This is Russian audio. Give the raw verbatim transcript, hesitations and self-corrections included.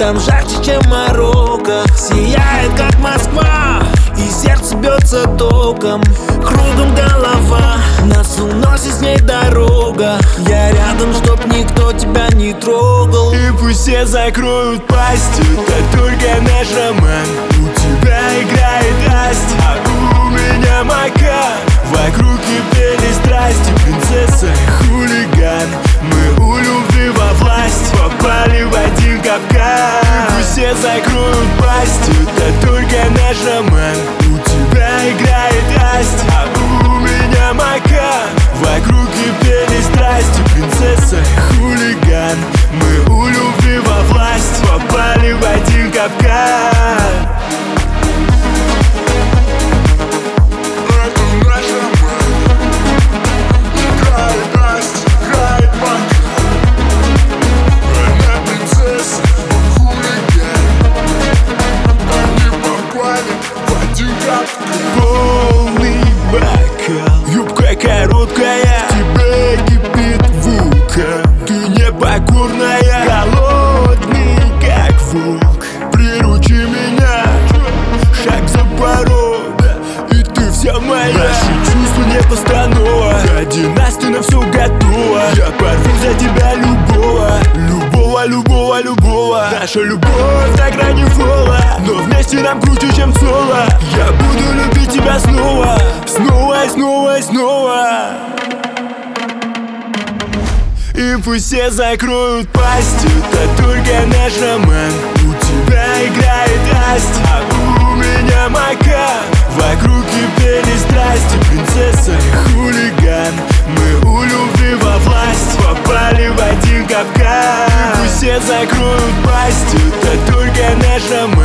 Там жарче, чем Марокко. Сияет, как Москва, и сердце бьется током. Кругом голова, нас уносит с ней дорога. Я рядом, чтоб никто тебя не трогал. И пусть все закроют пасть, это только наш роман. У тебя играет Асть, а у меня Мака. Вокруг кипели страсти, принцесса и хулиган. Мы у любви во власть, попали в один капкан. И пусть все закроют пасть, это только наш роман. У тебя играет Асть, а у меня Мака. Вокруг кипели страсти, принцесса и хулиган. Мы у любви во власть, попали в один капкан. Полный бокал, юбка короткая, в тебе кипит вулкан. Ты непокорная, голодный как волк. Приручи меня, шаг за порог, и ты вся моя. Наши чувства не постанова, ради нас ты на все готова. Я порву за тебя любого, любого, любого, любого. Наша любовь на грани фола, но вместе нам круче, чем соло. Я буду любить тебя снова, снова и снова и снова. И пусть все закроют пасть, это только наш роман. У тебя играет Асть, а у меня Мака. Вокруг кипели страсти, принцесса и хулиган. Мы у любви во власть, попали в один капкан. И пусть все закроют пасть, это только наш роман.